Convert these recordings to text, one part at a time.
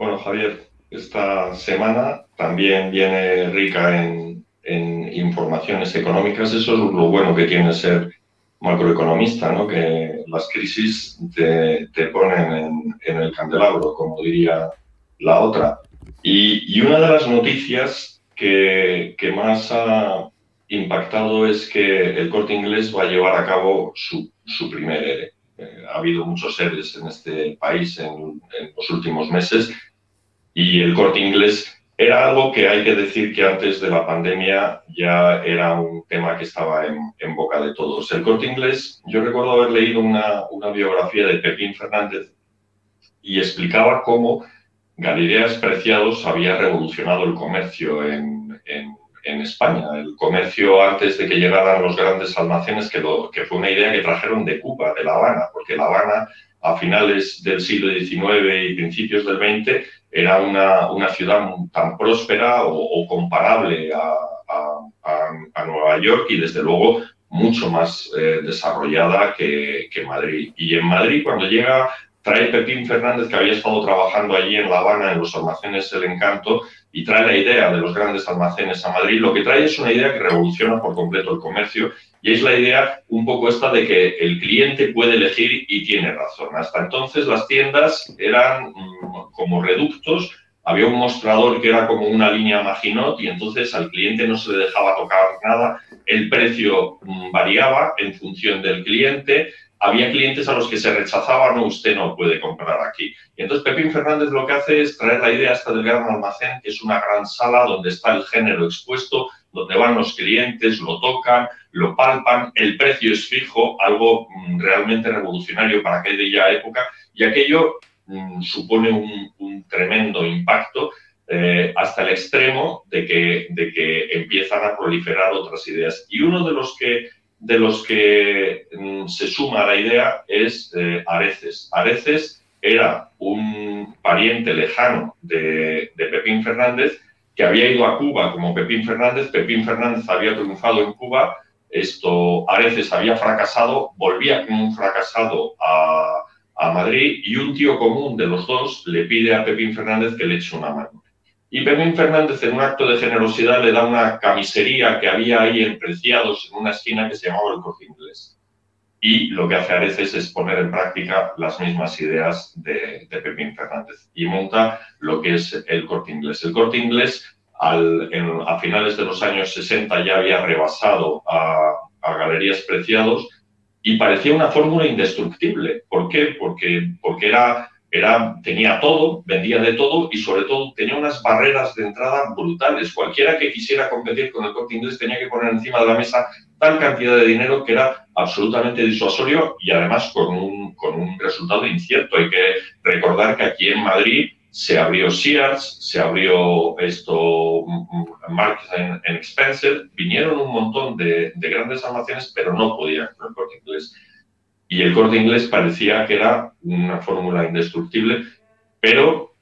Bueno, Javier, esta semana también viene rica en informaciones económicas. Eso es lo bueno que tiene ser macroeconomista, ¿no? Que las crisis te ponen en el candelabro, como diría la otra. Y una de las noticias que más ha impactado es que el Corte Inglés va a llevar a cabo su primer ERE. Ha habido muchos EREs en este país en los últimos meses y el Corte Inglés era algo que hay que decir que antes de la pandemia ya era un tema que estaba en boca de todos. El Corte Inglés, yo recuerdo haber leído una biografía de Pepín Fernández y explicaba cómo Galileas Preciados había revolucionado el comercio en España. El comercio antes de que llegaran los grandes almacenes, que fue una idea que trajeron de Cuba, de La Habana, porque La Habana a finales del siglo XIX y principios del XX era una ciudad tan próspera o comparable a Nueva York y desde luego mucho más desarrollada que Madrid. Y en Madrid, cuando llega trae Pepín Fernández, que había estado trabajando allí en La Habana, en los almacenes El Encanto, y trae la idea de los grandes almacenes a Madrid. Lo que trae es una idea que revoluciona por completo el comercio, y es la idea un poco esta de que el cliente puede elegir y tiene razón. Hasta entonces las tiendas eran como reductos, había un mostrador que era como una línea Maginot y entonces al cliente no se le dejaba tocar nada, el precio variaba en función del cliente, había clientes a los que se rechazaba, no, usted no puede comprar aquí. Y entonces Pepín Fernández lo que hace es traer la idea hasta del gran almacén, que es una gran sala donde está el género expuesto, donde van los clientes, lo tocan, lo palpan, el precio es fijo, algo realmente revolucionario para aquella época, y aquello supone un tremendo impacto hasta el extremo de que empiezan a proliferar otras ideas. Y uno de los que se suma a la idea es Areces. Areces era un pariente lejano de Pepín Fernández que había ido a Cuba como Pepín Fernández. Pepín Fernández había triunfado en Cuba. Areces había fracasado, volvía como un fracasado a Madrid y un tío común de los dos le pide a Pepín Fernández que le eche una mano. Y Pepín Fernández, en un acto de generosidad, le da una camisería que había ahí en Preciados, en una esquina que se llamaba el Corte Inglés. Y lo que hace Areces es poner en práctica las mismas ideas de Pepín Fernández y monta lo que es el Corte Inglés. El Corte Inglés, a finales de los años 60, ya había rebasado a Galerías Preciados y parecía una fórmula indestructible. ¿Por qué? Porque tenía todo, vendía de todo y sobre todo tenía unas barreras de entrada brutales. Cualquiera que quisiera competir con el Corte Inglés tenía que poner encima de la mesa tal cantidad de dinero que era absolutamente disuasorio y además con un resultado incierto. Hay que recordar que aquí en Madrid se abrió Sears, se abrió Marks and Spencer, vinieron un montón de grandes almacenes, pero no podían con el Corte Inglés. Y el Corte Inglés parecía que era una fórmula indestructible, pero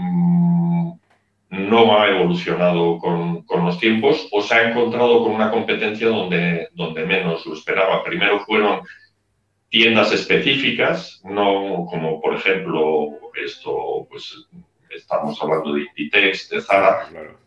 no ha evolucionado con los tiempos o se ha encontrado con una competencia donde menos lo esperaba. Primero fueron tiendas específicas, no como por ejemplo pues estamos hablando de Inditex, de Zara, Claro, claro.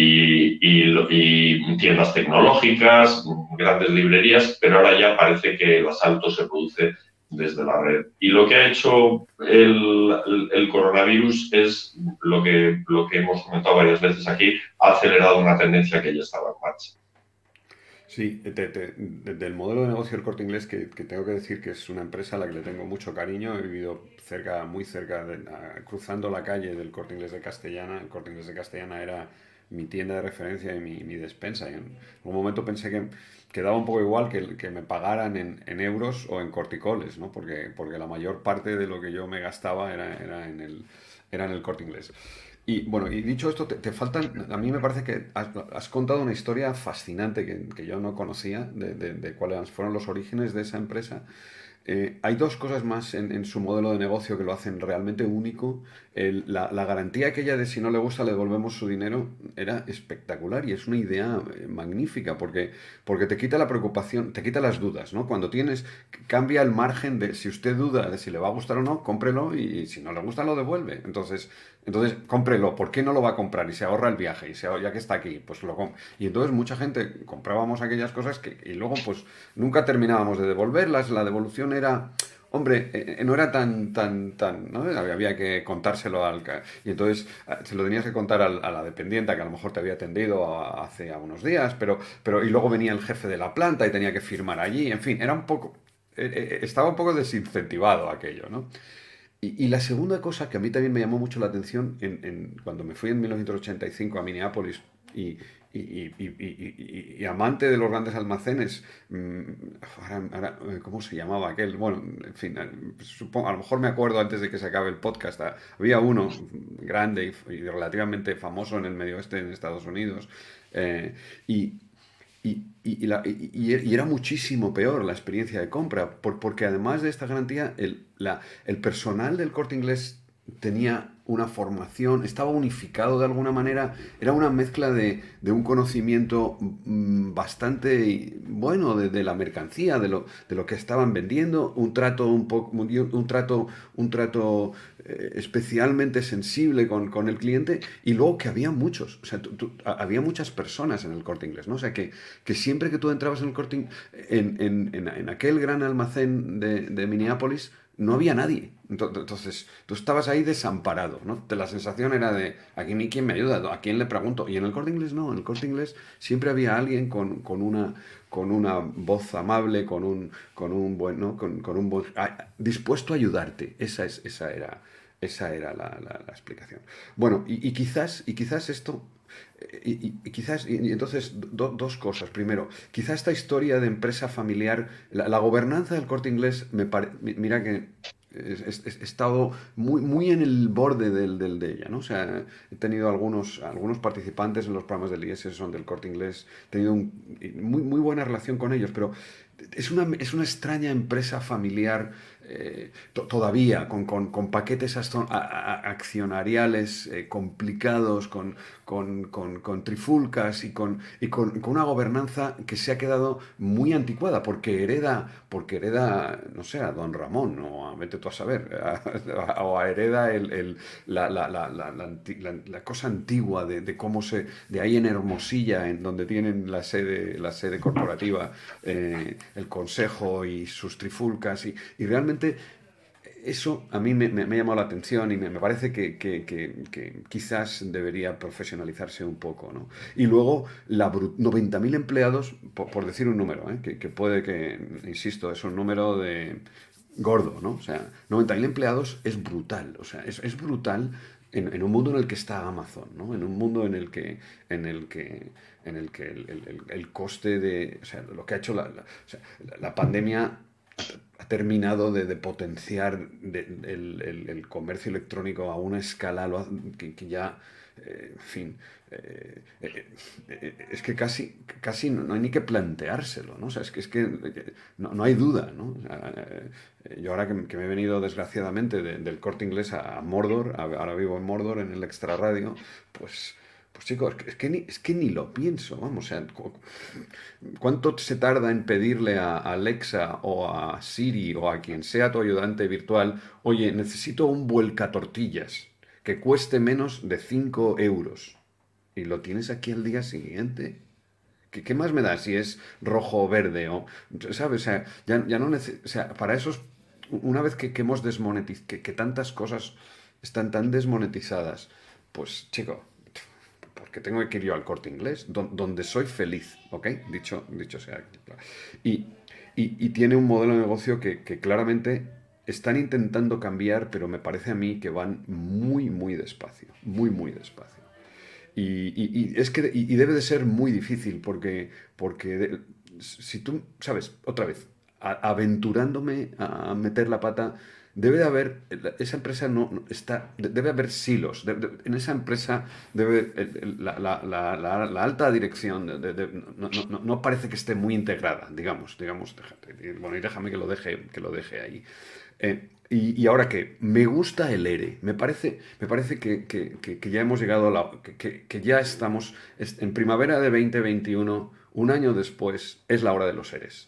y tiendas tecnológicas, grandes librerías, pero ahora ya parece que el asalto se produce desde la red. Y lo que ha hecho el coronavirus es lo que hemos comentado varias veces aquí, ha acelerado una tendencia que ya estaba en marcha. Sí, del modelo de negocio del Corte Inglés, que tengo que decir que es una empresa a la que le tengo mucho cariño. He vivido cerca, muy cerca, cruzando la calle del Corte Inglés de Castellana. El Corte Inglés de Castellana era mi tienda de referencia y mi despensa. Y en un momento pensé que daba un poco igual que me pagaran en euros o en corticoles, ¿no? Porque la mayor parte de lo que yo me gastaba era en el Corte Inglés. Y bueno, y dicho esto, te faltan, a mí me parece que has contado una historia fascinante que yo no conocía de cuáles fueron los orígenes de esa empresa. Hay dos cosas más en su modelo de negocio que lo hacen realmente único. La garantía aquella de si no le gusta le devolvemos su dinero era espectacular y es una idea magnífica porque te quita la preocupación, te quita las dudas, ¿no? Cuando tienes, cambia el margen de si usted duda de si le va a gustar o no, cómprelo y si no le gusta lo devuelve. Entonces cómprelo. ¿Por qué no lo va a comprar? Y se ahorra el viaje y ya que está aquí, pues lo compra. Y entonces mucha gente comprábamos aquellas cosas y luego pues nunca terminábamos de devolverlas. La devolución era, hombre, no era tan, ¿no? Había que contárselo y entonces se lo tenías que contar a la dependiente que a lo mejor te había atendido hace unos días, y luego venía el jefe de la planta y tenía que firmar allí, en fin, era un poco, estaba un poco desincentivado aquello, ¿no? Y la segunda cosa que a mí también me llamó mucho la atención cuando me fui en 1985 a Minneapolis y, y amante de los grandes almacenes, ¿cómo se llamaba aquel? Bueno, en fin, supongo, a lo mejor me acuerdo antes de que se acabe el podcast. Había uno grande y relativamente famoso en el medio oeste en Estados Unidos. eh, y, y era muchísimo peor la experiencia de compra, porque además de esta garantía, el personal del Corte Inglés tenía una formación, estaba unificado de alguna manera, era una mezcla de un conocimiento bastante bueno de la mercancía, de lo que estaban vendiendo, un trato especialmente sensible con el cliente, y luego que había muchos, o sea, había muchas personas en el Corte Inglés, ¿no? O sea, que siempre que tú entrabas en el Corte en aquel gran almacén de Minneapolis, no había nadie. Entonces, tú estabas ahí desamparado, ¿no? La sensación era de, aquí ni quién me ayuda, a quién le pregunto. Y en el Corte Inglés no, en el Corte Inglés siempre había alguien con una voz amable, dispuesto a ayudarte. Esa era la explicación. Bueno, y quizás esto, y entonces dos cosas. Primero, quizás esta historia de empresa familiar, la gobernanza del Corte Inglés, mira que he estado muy en el borde de ella, ¿no? O sea, he tenido algunos participantes en los programas del IES, son del Corte Inglés, he tenido muy buena relación con ellos, pero es una extraña empresa familiar todavía, con paquetes accionariales complicados, con trifulcas y con una gobernanza que se ha quedado muy anticuada, porque hereda, no sé, a Don Ramón, o vete tú a saber, o hereda la cosa antigua de cómo de ahí en Hermosilla, en donde tienen la sede corporativa, el consejo y sus trifulcas, y realmente eso a mí me ha llamado la atención y me parece que quizás debería profesionalizarse un poco, ¿no? Y luego 90.000 empleados, por decir un número, que puede que, insisto, es un número de gordo, ¿no? O sea, 90.000 empleados es brutal, o sea, es brutal en un mundo en el que está Amazon, ¿no? En un mundo en el que el coste o sea, lo que ha hecho o sea, la pandemia ha terminado de potenciar el comercio electrónico a una escala que ya, en fin, es que casi no hay ni que planteárselo, ¿no? O sea, es que no hay duda, ¿no? O sea, yo ahora que me he venido desgraciadamente del Corte Inglés a Mordor, ahora vivo en Mordor, en el extrarradio, pues chicos, es que ni lo pienso, vamos, o sea, ¿cuánto se tarda en pedirle a Alexa o a Siri o a quien sea tu ayudante virtual, oye, necesito un vuelcatortillas que cueste menos de 5 euros? Y lo tienes aquí al día siguiente. ¿Qué más me da si es rojo o verde? ¿Sabes? O sea, ya no o sea, para eso, una vez que hemos desmonetizado, que tantas cosas están tan desmonetizadas, pues chico, porque tengo que ir yo al Corte Inglés, donde soy feliz, ¿ok? Dicho sea. Y, y tiene un modelo de negocio que claramente están intentando cambiar, pero me parece a mí que van muy despacio, muy despacio. Es que debe de ser muy difícil si tú, sabes, otra vez, aventurándome a meter la pata, debe de haber, esa empresa está, debe haber silos. En esa empresa debe, la alta dirección no parece que esté muy integrada, digamos, bueno, y déjame que lo deje ahí. Y ahora que me gusta el ERE, me parece que ya hemos llegado a que ya estamos en primavera de 2021, un año después, es la hora de los EREs.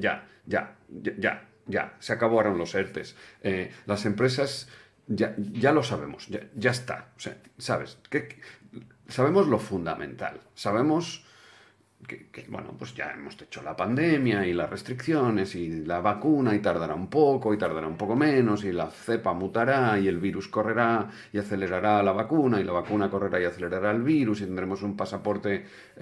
Ya, se acabaron los ERTES. Las empresas ya lo sabemos, ya está. O sea, ¿sabes? Sabemos lo fundamental, sabemos bueno, pues ya hemos hecho la pandemia y las restricciones y la vacuna y tardará un poco y tardará un poco menos y la cepa mutará y el virus correrá y acelerará la vacuna y la vacuna correrá y acelerará el virus y tendremos un pasaporte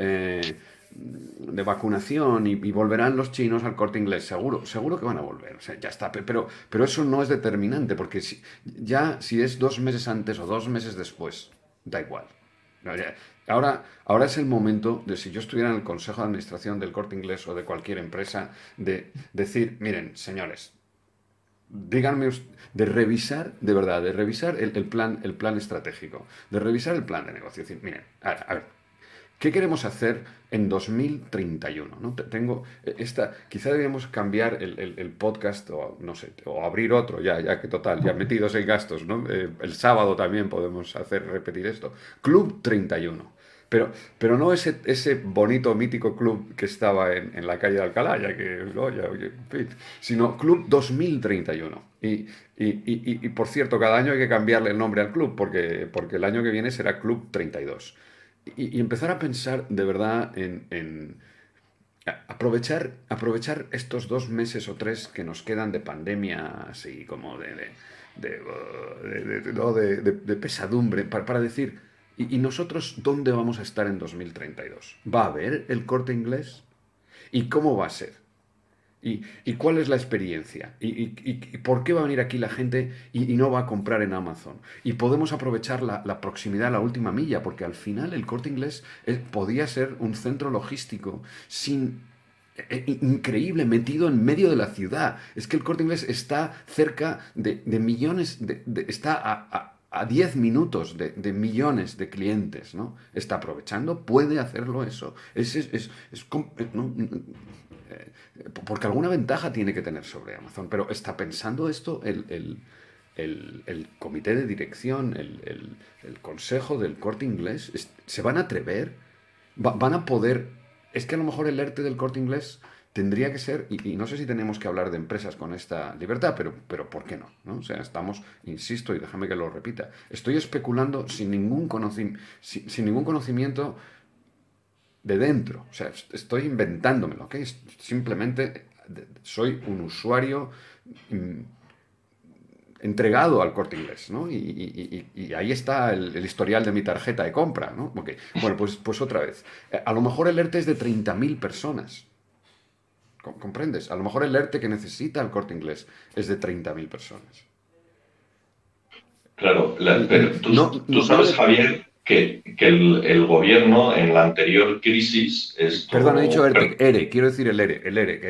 de vacunación y volverán los chinos al Corte Inglés, seguro que van a volver, o sea, ya está, pero eso no es determinante porque si es 2 meses antes o 2 meses después, da igual. Ahora es el momento de, si yo estuviera en el Consejo de Administración del Corte Inglés o de cualquier empresa, de decir, miren, señores, díganme, de revisar, de verdad, de revisar el plan estratégico, de revisar el plan de negocio. Es decir, miren, a ver, ¿qué queremos hacer en 2031? ¿No? Quizá deberíamos cambiar el podcast o no sé, o abrir otro, ya que total, ya metidos en gastos, ¿no? El sábado también podemos repetir esto. Club 31. Pero no ese bonito, mítico club que estaba en la calle de Alcalá, oye, en fin, sino Club 2031. Y por cierto, cada año hay que cambiarle el nombre al club, porque el año que viene será Club 32. Y empezar a pensar de verdad en aprovechar estos 2 meses o 3 que nos quedan de pandemia, así como de pesadumbre, para decir, ¿y nosotros dónde vamos a estar en 2032? ¿Va a haber el Corte Inglés? ¿Y cómo va a ser? ¿Y cuál es la experiencia? ¿Y por qué va a venir aquí la gente y no va a comprar en Amazon? Y podemos aprovechar la proximidad a la última milla, porque al final el Corte Inglés podía ser un centro logístico increíble, metido en medio de la ciudad. Es que el Corte Inglés está cerca de millones, está a 10 minutos de millones de clientes, ¿no? Está aprovechando, puede hacerlo eso. ¿No? Porque alguna ventaja tiene que tener sobre Amazon, pero está pensando esto el comité de dirección, el consejo del Corte Inglés, se van a atrever, van a poder. Es que a lo mejor el ERTE del Corte Inglés tendría que ser, y no sé si tenemos que hablar de empresas con esta libertad, pero ¿por qué no? ¿No? O sea, insisto, y déjame que lo repita, estoy especulando sin ningún conocimiento de dentro. O sea, estoy inventándomelo, ¿ok? Simplemente soy un usuario entregado al Corte Inglés, ¿no? Y ahí está el historial de mi tarjeta de compra, ¿no? Okay. Bueno, pues otra vez. A lo mejor el ERTE es de 30.000 personas. ¿Comprendes? A lo mejor el ERTE que necesita el Corte Inglés es de 30.000 personas. Claro, pero tú sabes, Javier, que el gobierno en la anterior crisis... Perdón, he dicho ERE, quiero decir el ERE.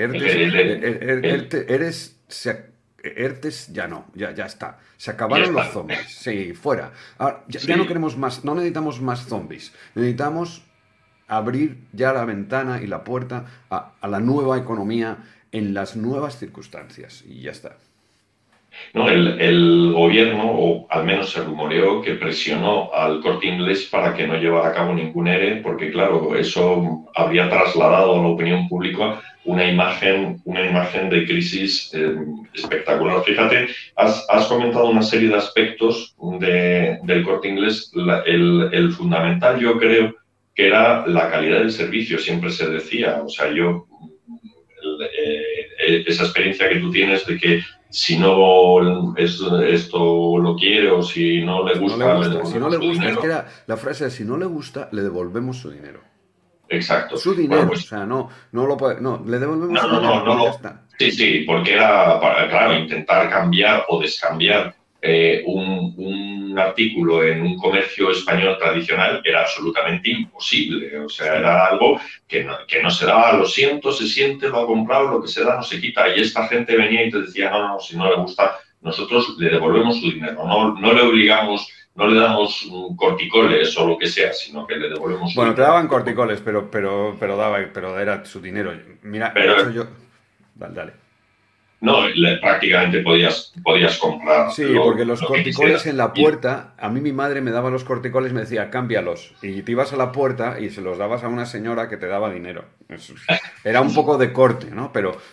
ERTES ya no, ya está. Se acabaron los zombies. Sí, fuera. Ahora, ya no queremos más, no necesitamos más zombies. Necesitamos abrir ya la ventana y la puerta a la nueva economía en las nuevas circunstancias. Y ya está. No, el gobierno, o al menos se rumoreó, que presionó al Corte Inglés para que no llevara a cabo ningún ERE, porque claro, eso habría trasladado a la opinión pública una imagen de crisis espectacular. Fíjate, has comentado una serie de aspectos del Corte Inglés. El fundamental, yo creo, que era la calidad del servicio, siempre se decía. O sea, esa experiencia que tú tienes de que si no esto lo quiere o si no le gusta, si no le gusta, es que era la frase de si no le gusta, le devolvemos su dinero. Exacto. Su dinero, bueno, pues, o sea, no lo puede, le devolvemos su dinero. No, ya está. Sí, porque era, claro, intentar cambiar o descambiar un artículo en un comercio español tradicional era absolutamente imposible. O sea, era algo que no se daba, lo siento, se siente, lo ha comprado, lo que se da no se quita. Y esta gente venía y te decía, no, si no le gusta, nosotros le devolvemos su dinero, no le obligamos, no le damos corticoles o lo que sea, sino que le devolvemos su Bueno, te dinero. daban corticoles, pero era su dinero. Mira, de hecho Pero yo... Dale, dale. no, prácticamente podías comprar Sí, porque los lo que quisieras. corticoles en la Y puerta, a mí mi madre me daba los corticoles y me decía, cámbialos. Y te ibas a la puerta y se los dabas a una señora que te daba dinero. Era un poco de corte, ¿no?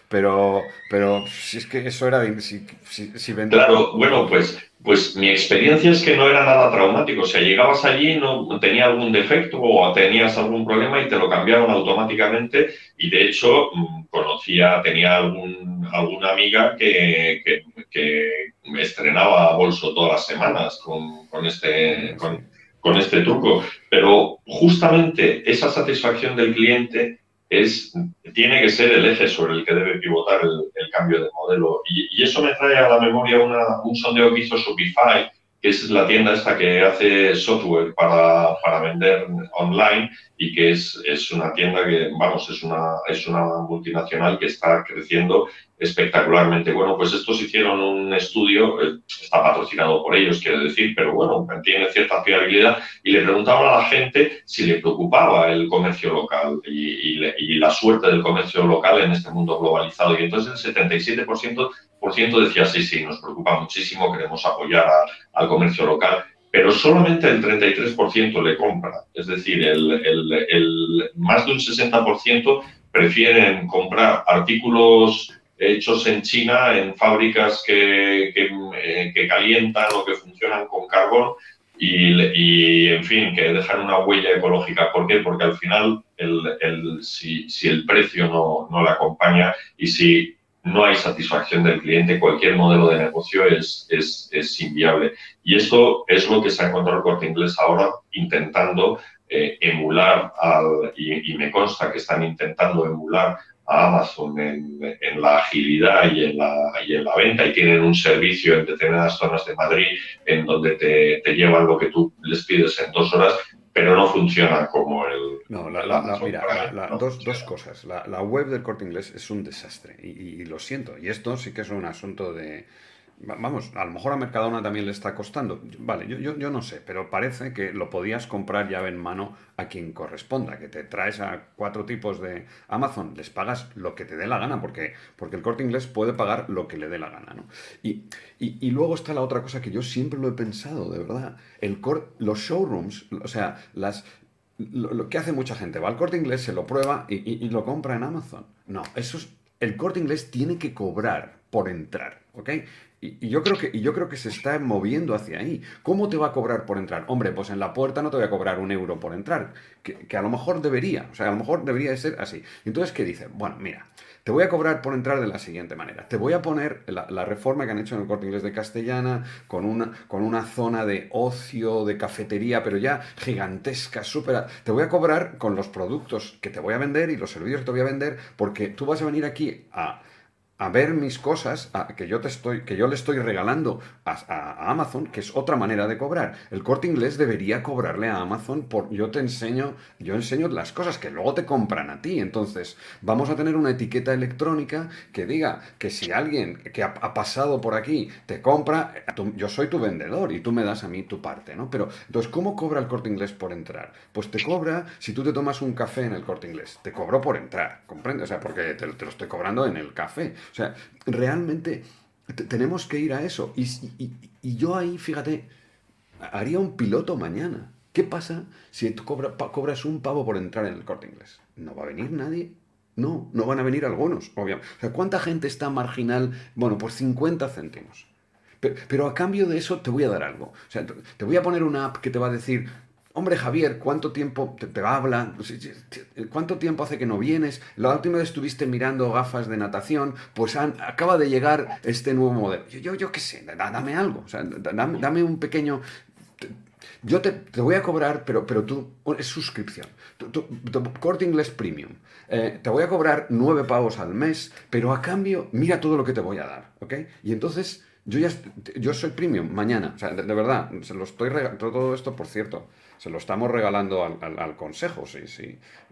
Pero si es que eso era... si claro, bueno, pues mi experiencia es que no era nada traumático. O sea, llegabas allí, no tenía algún defecto o tenías algún problema y te lo cambiaron automáticamente. Y de hecho, tenía alguna amiga que estrenaba bolso todas las semanas sí. con este truco. Pero justamente esa satisfacción del cliente tiene que ser el eje sobre el que debe pivotar el cambio de modelo. Y eso me trae a la memoria un sondeo que hizo Shopify, que es la tienda esta que hace software para vender online y que es una tienda que, vamos, es una multinacional que está creciendo espectacularmente. Bueno, pues estos hicieron un estudio, está patrocinado por ellos, quiero decir, pero bueno, tiene cierta fiabilidad y le preguntaban a la gente si le preocupaba el comercio local y la suerte del comercio local en este mundo globalizado. Y entonces el 77% decía sí, sí, nos preocupa muchísimo, queremos apoyar al comercio local, pero solamente el 33% le compra. Es decir, más de un 60% prefieren comprar artículos hechos en China, en fábricas que calientan o que funcionan con carbón en fin, que dejan una huella ecológica. ¿Por qué? Porque al final, si el precio no la acompaña y si no hay satisfacción del cliente, cualquier modelo de negocio es inviable. Y esto es lo que se ha encontrado el Corte Inglés ahora intentando emular, y me consta que están intentando emular a Amazon en la agilidad y en la venta, y tienen un servicio en determinadas zonas de Madrid en donde te llevan lo que tú les pides en 2 horas, pero no funciona como No, el Amazon mira, Prime, no dos funciona. cosas. La web del Corte Inglés es un desastre y lo siento. Y esto sí que es un asunto de... Vamos, a lo mejor a Mercadona también le está costando. Vale, yo no sé, pero parece que lo podías comprar llave en mano a quien corresponda, que te traes a 4 tipos de Amazon, les pagas lo que te dé la gana, porque el Corte Inglés puede pagar lo que le dé la gana, ¿no? Y luego está la otra cosa que yo siempre lo he pensado, de verdad. Los showrooms, o sea, lo que hace mucha gente, va al Corte Inglés, se lo prueba y lo compra en Amazon. No, el Corte Inglés tiene que cobrar por entrar, ¿ok? Y yo creo que se está moviendo hacia ahí. ¿Cómo te va a cobrar por entrar? Hombre, pues en la puerta no te voy a cobrar 1 euro por entrar, que a lo mejor debería, o sea, a lo mejor debería de ser así. Entonces, ¿qué dice? Bueno, mira, te voy a cobrar por entrar de la siguiente manera. Te voy a poner la reforma que han hecho en el Corte Inglés de Castellana, con una zona de ocio, de cafetería, pero ya gigantesca, súper... Te voy a cobrar con los productos que te voy a vender y los servicios que te voy a vender, porque tú vas a venir aquí a ver mis cosas que yo le estoy regalando a Amazon, que es otra manera de cobrar. El Corte Inglés debería cobrarle a Amazon por yo enseño las cosas que luego te compran a ti. Entonces, vamos a tener una etiqueta electrónica que diga que si alguien que ha pasado por aquí te compra, yo soy tu vendedor y tú me das a mí tu parte, ¿no? Pero, entonces, ¿cómo cobra el Corte Inglés por entrar? Pues te cobra, si tú te tomas un café en el Corte Inglés, te cobro por entrar, ¿comprendes? O sea, porque te lo estoy cobrando en el café. O sea, realmente tenemos que ir a eso. Y yo ahí, fíjate, haría un piloto mañana. ¿Qué pasa si tú cobras un pavo por entrar en el Corte Inglés? ¿No va a venir nadie? No, no van a venir algunos, obviamente. O sea, ¿cuánta gente está marginal? Bueno, pues 50 céntimos. Pero a cambio de eso te voy a dar algo. O sea, te voy a poner una app que te va a decir, hombre Javier, ¿cuánto tiempo te habla? ¿Cuánto tiempo hace que no vienes? La última vez estuviste mirando gafas de natación, pues acaba de llegar este nuevo modelo. Yo qué sé, dame algo. O sea, dame un pequeño... Yo te voy a cobrar, pero tú, es suscripción. Corte Inglés Premium. Te voy a cobrar 9 pavos al mes, pero a cambio, mira todo lo que te voy a dar, ¿ok? Y entonces, yo soy Premium mañana. O sea, de verdad, se lo estoy regalando. Todo esto, por cierto, se lo estamos regalando al consejo.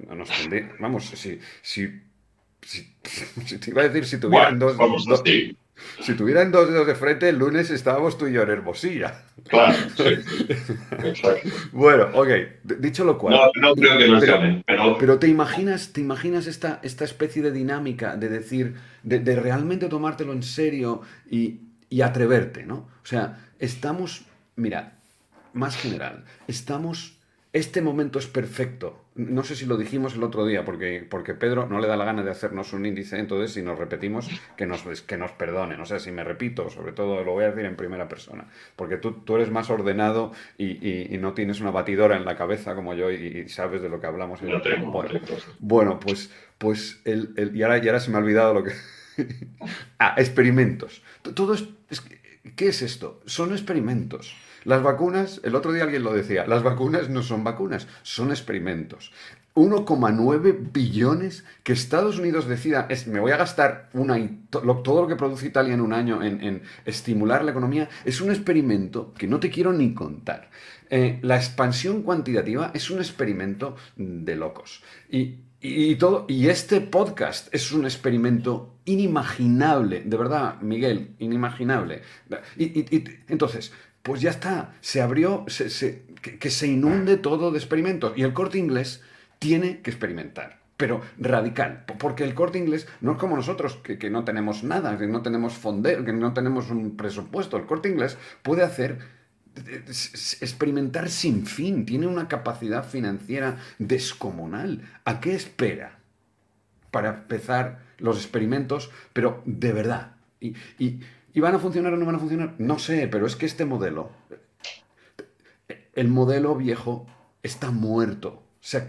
Vamos, si te iba a decir, si tuvieran Bueno, vamos así. Si tuvieran dos dedos de frente, el lunes estábamos tú y yo en Hermosilla. Claro, sí, sí, exacto. Bueno, ok, dicho lo No, cual, no creo que nos pero, llamen, pero pero te imaginas esta especie de dinámica de decir, de realmente tomártelo en serio y atreverte, ¿no? O sea, estamos, mira, más general, este momento es perfecto. No sé si lo dijimos el otro día, porque Pedro no le da la gana de hacernos un índice, entonces si nos repetimos, que nos perdonen. O sea, si me repito, sobre todo lo voy a decir en primera persona, porque tú eres más ordenado y no tienes una batidora en la cabeza como yo y sabes de lo que hablamos. no tengo, no Bueno, tengo. bueno, y ahora se me ha olvidado lo que... experimentos. Todo ¿qué es esto? Son experimentos. Las vacunas, el otro día alguien lo decía, las vacunas no son vacunas, son experimentos. 1,9 billones que Estados Unidos decida, me voy a gastar todo lo que produce Italia en un año en estimular la economía, es un experimento que no te quiero ni contar. La expansión cuantitativa es un experimento de locos. Y este podcast es un experimento inimaginable, de verdad, Miguel, inimaginable. Entonces, pues ya está, se abrió, que se inunde todo de experimentos. Y el Corte Inglés tiene que experimentar, pero radical, porque el Corte Inglés no es como nosotros, que no tenemos nada, que no tenemos fondeo, que no tenemos un presupuesto. El Corte Inglés puede experimentar sin fin, tiene una capacidad financiera descomunal. ¿A qué espera para empezar los experimentos? Pero de verdad. ¿Y van a funcionar o no van a funcionar? No sé, pero es que este modelo, el modelo viejo, está muerto. O sea,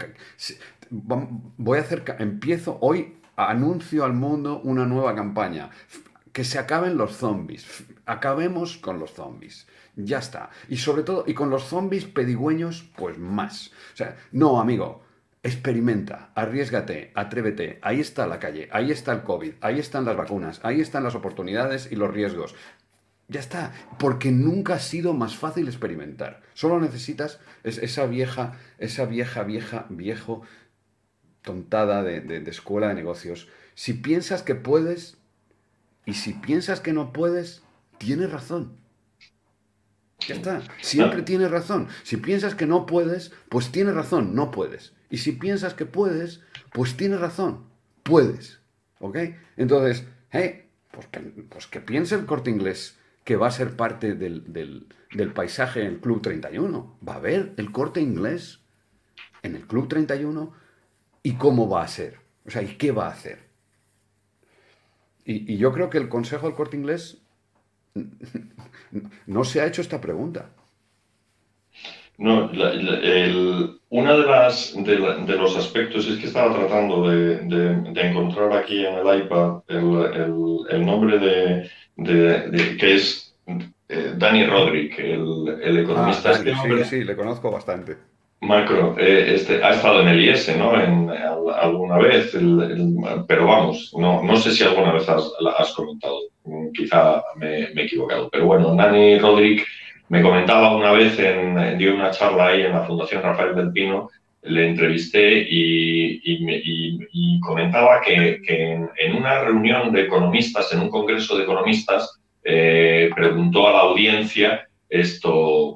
empiezo hoy, anuncio al mundo una nueva campaña. Que se acaben los zombies. Acabemos con los zombies. Ya está. Y sobre todo, y con los zombies pedigüeños, pues más. O sea, no, amigo, experimenta, arriésgate, atrévete. Ahí está la calle, ahí está el COVID, ahí están las vacunas, ahí están las oportunidades y los riesgos. Ya está, porque nunca ha sido más fácil experimentar. Solo necesitas viejo tontada de escuela de negocios. Si piensas que puedes y si piensas que no puedes, tienes razón. Ya está, siempre No, tienes razón. Si piensas que no puedes, pues tienes razón, no puedes. Y si piensas que puedes, pues tienes razón, puedes. ¿Ok? Entonces, pues que piense el Corte Inglés que va a ser parte del paisaje en el Club 31. Va a haber el Corte Inglés en el Club 31 y cómo va a ser. O sea, y qué va a hacer. Y yo creo que el Consejo del Corte Inglés no se ha hecho esta pregunta. no, una de los aspectos es que estaba tratando de encontrar aquí en el iPad el nombre que es Danny Roderick, el Ah, economista este Dani, sí, hombre. sí, le conozco bastante. Macro, ha estado en el IES, ¿no? Alguna vez, pero vamos, no sé si alguna vez has comentado, quizá me he equivocado, pero bueno, Dani Rodríguez me comentaba una vez, dio una charla ahí en la Fundación Rafael del Pino, le entrevisté y comentaba que en una reunión de economistas, en un congreso de economistas, preguntó a la audiencia esto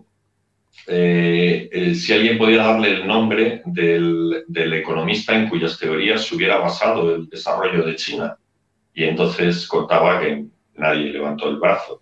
si alguien podía darle el nombre del economista en cuyas teorías se hubiera basado el desarrollo de China. Y entonces contaba que nadie levantó el brazo.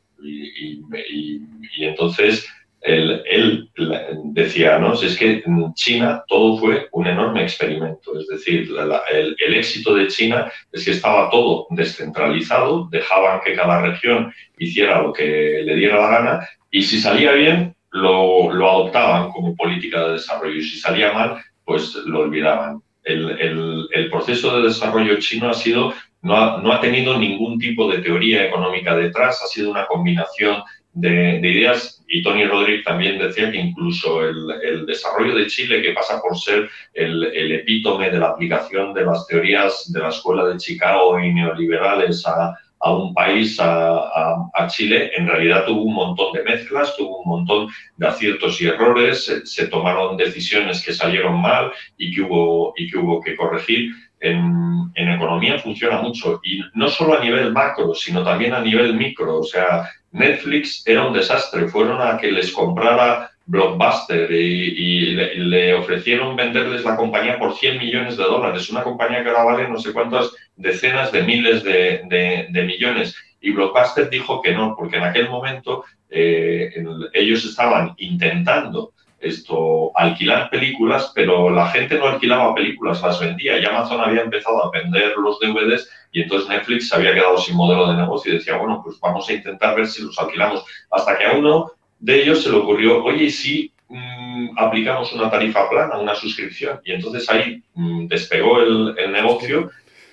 Y entonces él decía, ¿no? Si es que en China todo fue un enorme experimento. Es decir, el éxito de China es que estaba todo descentralizado, dejaban que cada región hiciera lo que le diera la gana y si salía bien, lo adoptaban como política de desarrollo y si salía mal, pues lo olvidaban. El proceso de desarrollo chino no ha tenido ningún tipo de teoría económica detrás, ha sido una combinación de ideas y Tony Rodríguez también decía que incluso el desarrollo de Chile, que pasa por ser el epítome de la aplicación de las teorías de la escuela de Chicago y neoliberales a un país, a Chile, en realidad tuvo un montón de mezclas, tuvo un montón de aciertos y errores, se tomaron decisiones que salieron mal y que hubo que corregir. en economía funciona mucho, y no solo a nivel macro, sino también a nivel micro. O sea, Netflix era un desastre, fueron a que les comprara Blockbuster y le ofrecieron venderles la compañía por $100 millones, una compañía que ahora vale no sé cuántas decenas de miles de millones. Y Blockbuster dijo que no, porque en aquel momento ellos estaban intentando alquilar películas, pero la gente no alquilaba películas, las vendía, y Amazon había empezado a vender los DVDs, y entonces Netflix se había quedado sin modelo de negocio y decía, bueno, pues vamos a intentar ver si los alquilamos, hasta que a uno de ellos se le ocurrió, oye, si aplicamos una tarifa plana, una suscripción, y entonces ahí despegó el negocio.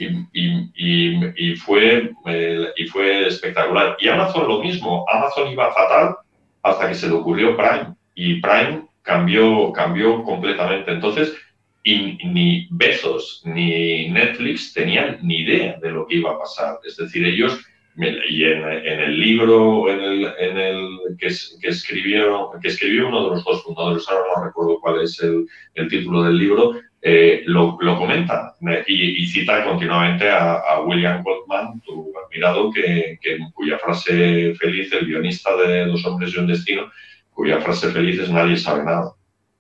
Y fue espectacular. Y Amazon lo mismo. Amazon iba fatal hasta que se le ocurrió Prime. Y Prime cambió completamente. Entonces, ni Bezos ni Netflix tenían ni idea de lo que iba a pasar. Es decir, ellos, y en el libro que escribió uno de los dos fundadores, ahora no recuerdo cuál es el título del libro, lo comenta y cita continuamente a William Goldman, tu admirado, cuya frase feliz, el guionista de Dos hombres y un destino, cuya frase feliz es nadie sabe nada.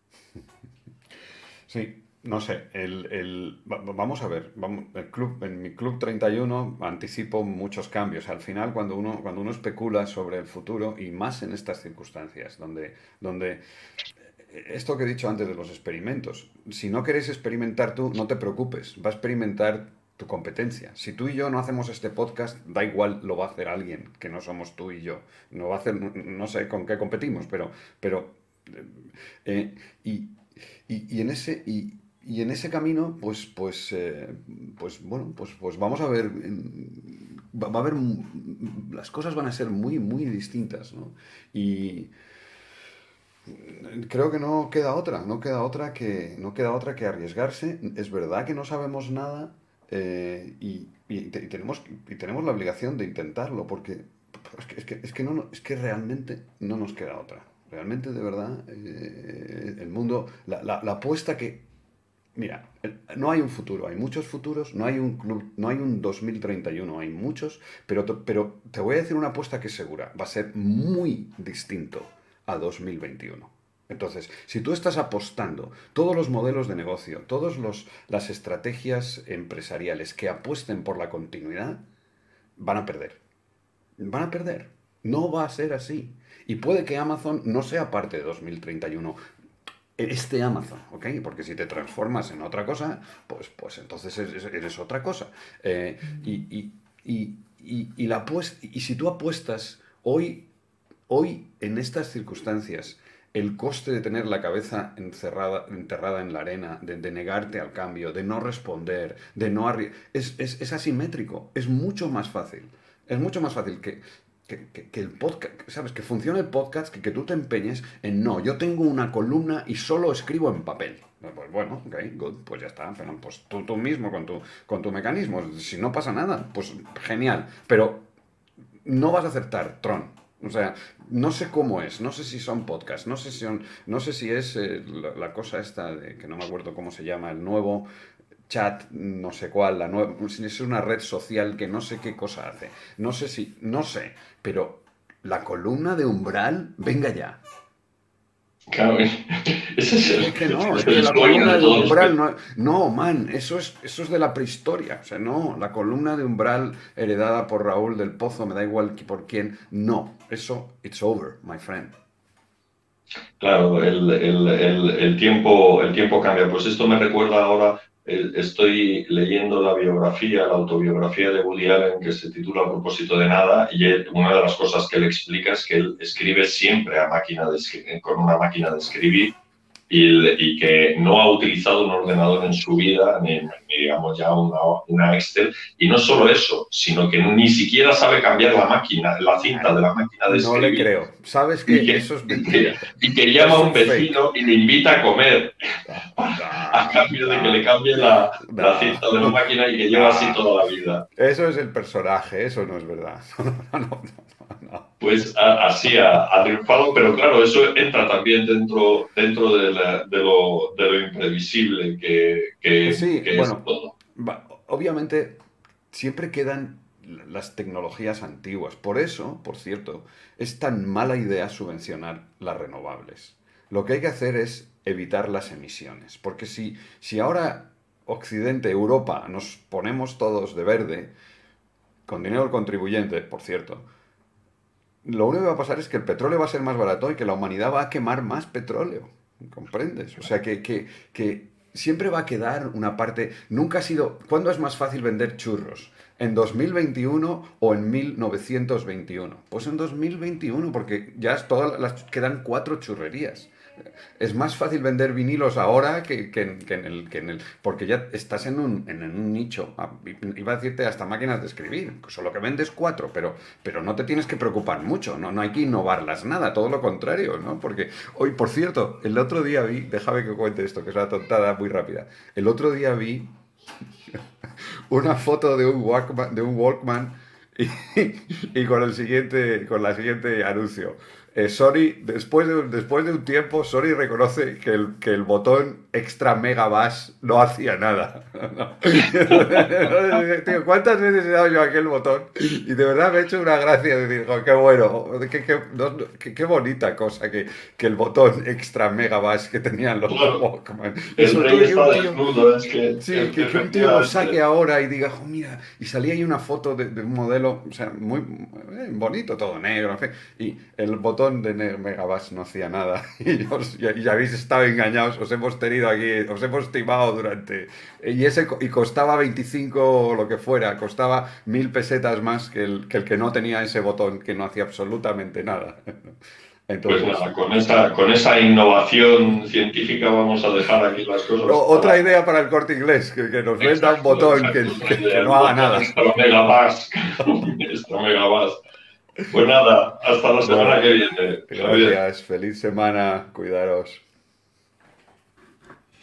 Sí, no sé, vamos a ver, en mi Club 31 anticipo muchos cambios. Al final, cuando uno especula sobre el futuro, y más en estas circunstancias, donde esto que he dicho antes de los experimentos, si no queréis experimentar tú, no te preocupes, va a experimentar tu competencia. Si tú y yo no hacemos este podcast, da igual, lo va a hacer alguien, que no somos tú y yo. No va a hacer, no sé con qué competimos, y en ese camino, pues vamos a ver, va a haber, las cosas van a ser muy, muy distintas, ¿no? Y creo que no queda otra que arriesgarse. Es verdad que no sabemos nada, tenemos la obligación de intentarlo, porque es que realmente no nos queda otra. Realmente, de verdad, el mundo, la apuesta que... Mira, no hay un futuro, hay muchos futuros, no hay un club, no hay un 2031, hay muchos, pero te voy a decir una apuesta que es segura, va a ser muy distinto a 2021. Entonces, si tú estás apostando, todos los modelos de negocio, todas las estrategias empresariales que apuesten por la continuidad, van a perder. Van a perder. No va a ser así. Y puede que Amazon no sea parte de 2031. Este Amazon, ¿ok? Porque si te transformas en otra cosa, pues entonces eres otra cosa. Y si tú apuestas hoy en estas circunstancias, el coste de tener la cabeza enterrada en la arena, de negarte al cambio, de no responder, de no es asimétrico. Es mucho más fácil. Es mucho más fácil que el podcast, ¿sabes? Que funcione el podcast, que tú te empeñes en no, yo tengo una columna y solo escribo en papel. Pues bueno, ok, good, pues ya está, pero pues tú mismo con tu mecanismo, si no pasa nada, pues genial, pero no vas a acertar, Tron. O sea, no sé cómo es, no sé si son podcasts, no sé si es la cosa esta de que no me acuerdo cómo se llama, el nuevo chat, no sé cuál, es una red social que no sé qué cosa hace. No sé, pero la columna de Umbral, venga ya. Claro, ese es Es que no, es que la columna de Umbral no, man, eso es de la prehistoria. O sea, no, la columna de Umbral heredada por Raúl del Pozo, me da igual por quién, no, eso, it's over, my friend. Claro, el tiempo cambia. Pues esto me recuerda ahora, estoy leyendo la autobiografía de Woody Allen, que se titula A propósito de nada, y una de las cosas que él explica es que él escribe siempre con una máquina de escribir, y que no ha utilizado un ordenador en su vida, ni digamos ya una Excel, y no solo eso, sino que ni siquiera sabe cambiar la cinta de la máquina de escribir. No le creo. ¿Sabes que eso es mentira? Y que llama a un vecino y le invita a comer a cambio de que le cambie la cinta de la máquina, y que lleva así toda la vida. Eso es el personaje, eso no es verdad. No. Pues así ha triunfado, pero claro, eso entra también dentro de lo imprevisible que sí, es bueno, todo. obviamente siempre quedan las tecnologías antiguas. Por eso, por cierto, es tan mala idea subvencionar las renovables. Lo que hay que hacer es evitar las emisiones. Porque si ahora Occidente, Europa, nos ponemos todos de verde, con dinero del contribuyente, por cierto, lo único que va a pasar es que el petróleo va a ser más barato y que la humanidad va a quemar más petróleo. ¿Comprendes? O sea que siempre va a quedar una parte. Nunca ha sido. ¿Cuándo es más fácil vender churros? ¿En 2021 o en 1921? Pues en 2021, porque ya quedan 4 churrerías. Es más fácil vender vinilos ahora que en el. Porque ya estás en un nicho. Iba a decirte hasta máquinas de escribir. Solo que vendes 4, pero no te tienes que preocupar mucho. No hay que innovarlas nada, todo lo contrario, ¿no? Porque hoy, por cierto, el otro día vi. Déjame que cuente esto, que es una tontada muy rápida. El otro día vi una foto de un Walkman y, y con la siguiente anuncio. Sony, después de un tiempo, Sony reconoce que el botón extra mega bass no hacía nada. ¿No? Tío, ¿cuántas veces he dado yo aquel botón? Y de verdad me ha hecho una gracia de decir, "Jo, qué bueno, qué bonita cosa que el botón extra mega bass que tenían los Claro, Walkman. Y el sobre todo rey que un está tío. desnudo, es que Sí, que un tío lo saque efectivamente. ahora y diga, "Jo, mira", y salía ahí una foto de un modelo, o sea, muy bonito, todo negro, en fin, y el botón de Megabass no hacía nada. Y habéis estado engañados, os hemos tenido aquí, os hemos timado durante. Y costaba 25 o lo que fuera, costaba 1000 pesetas más que el que no tenía ese botón, que no hacía absolutamente nada. Pues Entonces, nada, con esa innovación científica vamos a dejar aquí las cosas otra para. idea para el Corte Inglés, que nos venda un Exacto, botón exacto, otra que idea, no el haga botón nada. extra megabass, extra megabass. Pues nada, hasta la semana Vale, que viene, Javier. gracias, feliz semana, cuidaros.